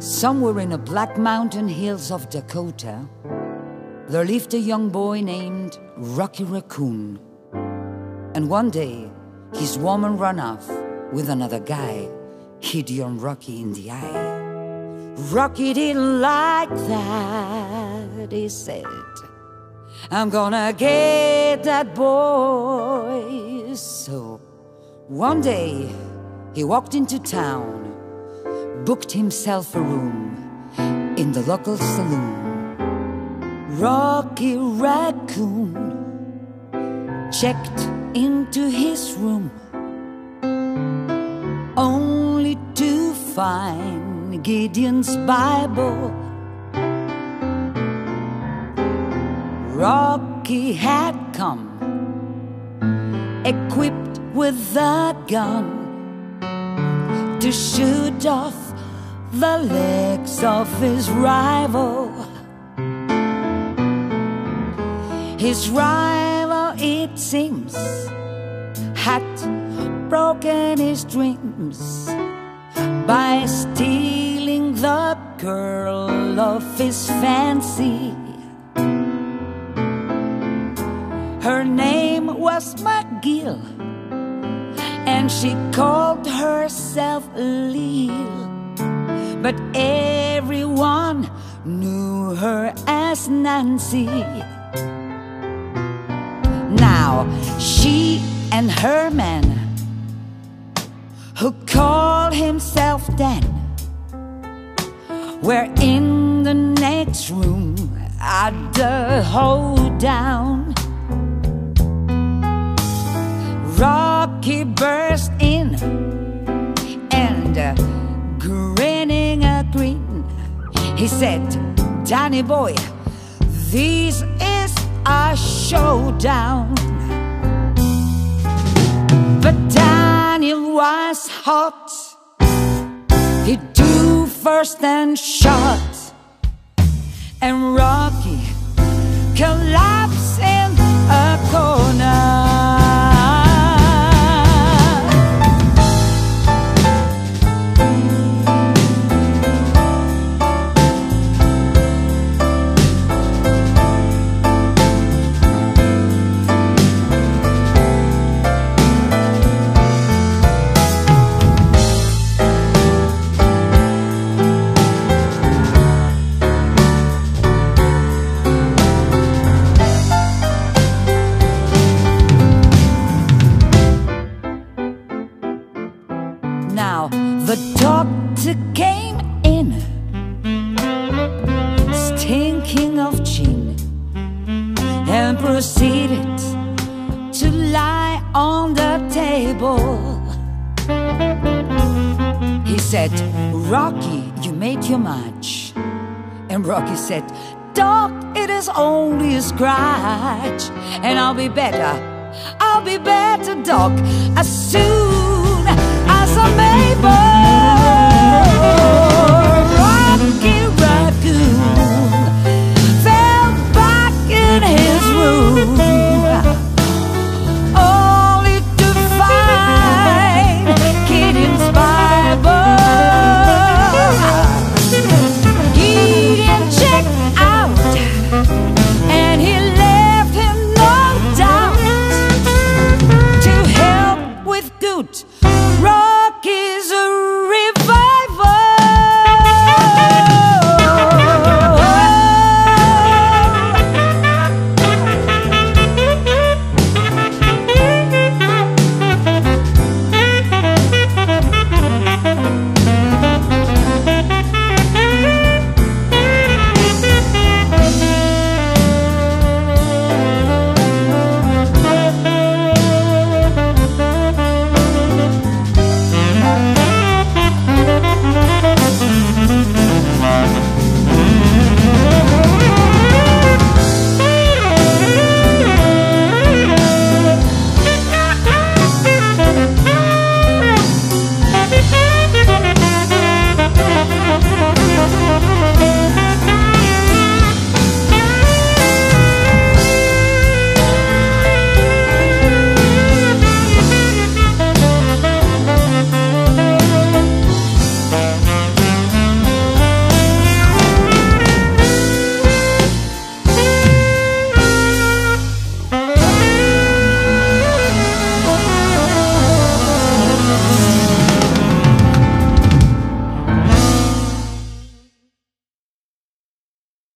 Somewhere in the Black Mountain Hills of Dakota, there lived a young boy named Rocky Raccoon. And one day, his woman ran off with another guy, hit young Rocky in the eye. Rocky didn't like that, he said. I'm gonna get that boy. So one day, he walked into town, booked himself a room in the local saloon. Rocky Raccoon checked into his room, only to find Gideon's Bible. Rocky had come equipped with a gun to shoot off the legs of his rival. His rival, it seems, had broken his dreams by stealing the girl of his fancy. Her name was McGill, and she called herself Lil, but everyone knew her as Nancy. Now she and her man, who called himself Dan, were in the next room at the hoedown. Rocky burst in and grinning a grin, he said, "Danny boy, this is a showdown." But Danny was hot. He threw first and shot, and Rocky collapsed in a corner. Now the doctor came in, stinking of gin, and proceeded to lie on the table. He said, "Rocky, you made your match." And Rocky said, "Doc, it is only a scratch, and I'll be better, Doc, as soon as I'm able."